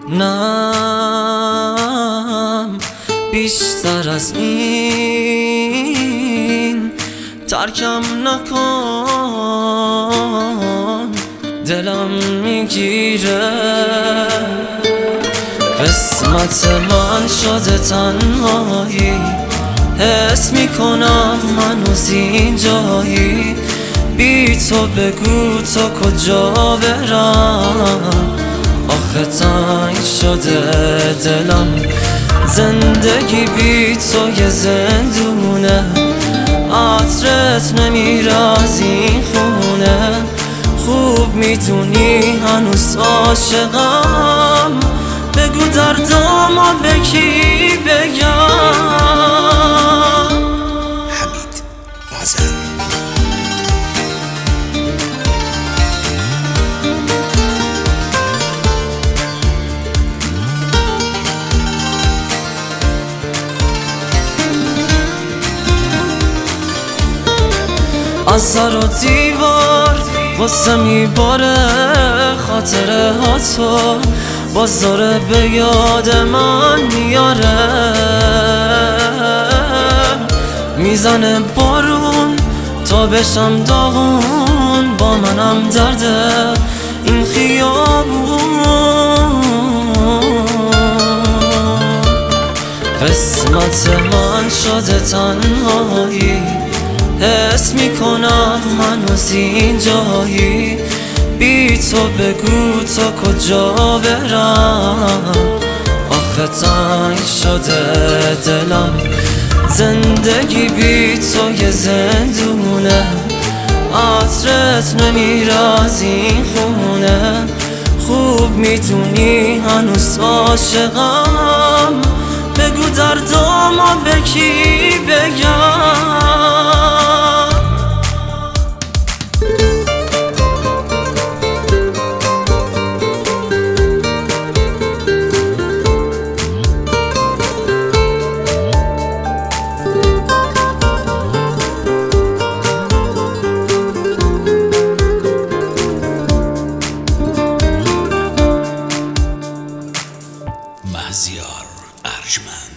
نم بیشتر از این ترکم نکن، دلم میگیره. قسمت من شده تنهایی، حس میکنم هنوز اینجایی. بی تو بگو تا کجا برم، آخه تنگ شده دلم. زندگی بی تو یه زندونه، عطرت نمیره از این خونه. خوب میدونی هنوز عاشقم، بگو دردامو به کی بگم. حمید آذر. از سر و دیوار غصه میباره خاطره ها تو، باز داره به یاد من میاره. میزنه بارون تا بشم داغون، با منم درده این خیابون. قسمت من شده تنهایی، حس میکنم هنوز اینجایی. بی تو بگو تا کجا برم، آخه تنگ شده دلم. زندگی بی تو یه زندونه، عطرت نمیره از این خونه. خوب میدونی هنوز عاشقم، بگو دردامو به کی بگم. مهزیار ارجمند.